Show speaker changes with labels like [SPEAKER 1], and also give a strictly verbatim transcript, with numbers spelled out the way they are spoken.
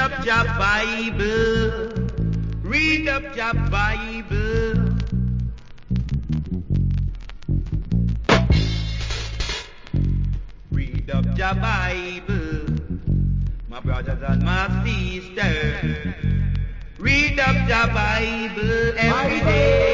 [SPEAKER 1] up your Bible. Read up your Bible. Read up your Bible, my brothers and my sisters. Read up your Bible every day.